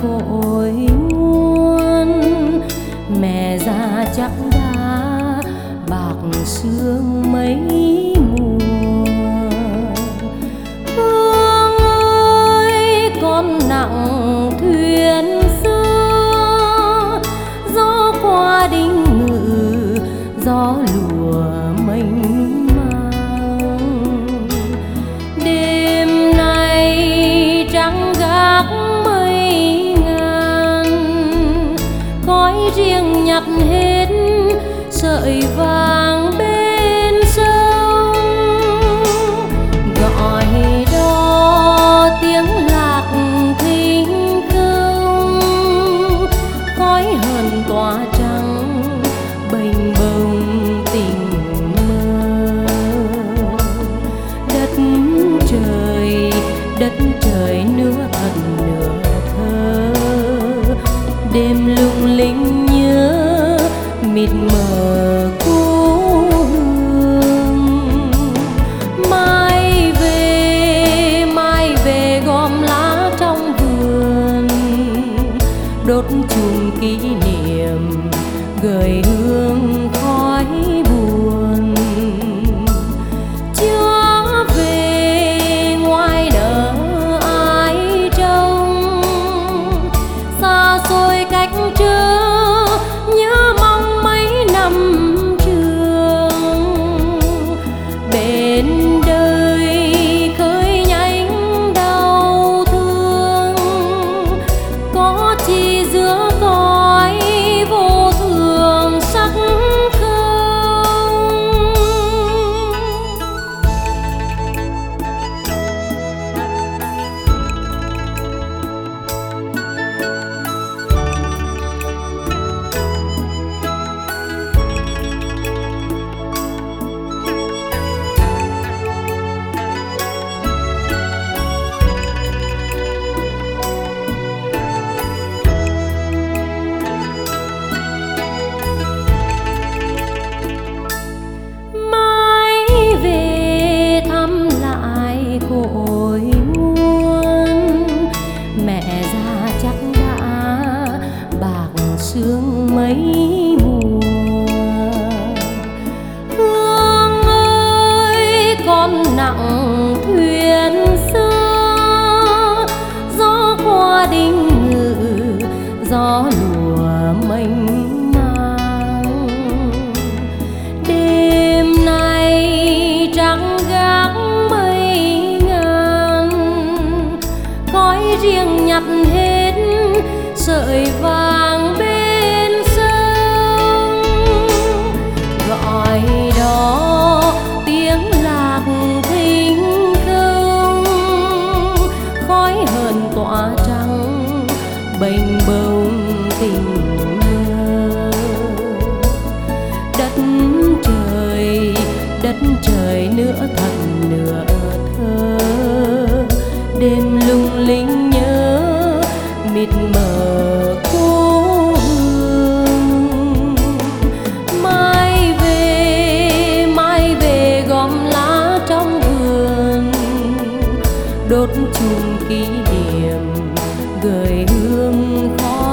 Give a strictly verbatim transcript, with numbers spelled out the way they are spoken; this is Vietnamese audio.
cội nguồn. Mẹ già chắc đã bạc sương mấy mùa. Hương ơi con nặng thuyền xưa, gió qua đinh ngự gió lùa mênh mang. Đêm nay trắng gác mây ngàn, khói riêng nhặt hết sợi vàng bên sông. Gọi đó tiếng lạc thinh không, khói hờn tỏa trắng bềnh bồng tình mơ. Đất trời, đất trời nửa thật nửa thơ, đêm lung linh nhớ mịt mờ cố hương. Mai về, mai về gom lá trong vườn, đốt chùm kỷ niệm gửi hương khói buồn. Chưa về ngoài nỡ ai trông, xa xôi cách chưa nhớ mong mấy năm trường. Bên đời khơi nhánh đau thương, có chi giữa cõi vô thường sắc không. Mai về thăm lại cội nguồn, mẹ già chắc đã bạc sương mấy mùa. Hương ơi con nặng thuyền xưa, gió qua đinh ngự gió lùa mênh mang. Đêm nay trắng gác mây ngàn, khói riêng nhặt hết sợi vàng bên sông. Gọi đó tiếng lạc thinh không, khói hờn tỏa trắng bềnh bồng tình mơ. Đất trời, đất trời nửa thật nửa thơ, đêm lung linh nhớ mịt mờ cố hương. Mai về, mai về gom lá trong vườn, đốt chùm kỷ niệm gửi hương khói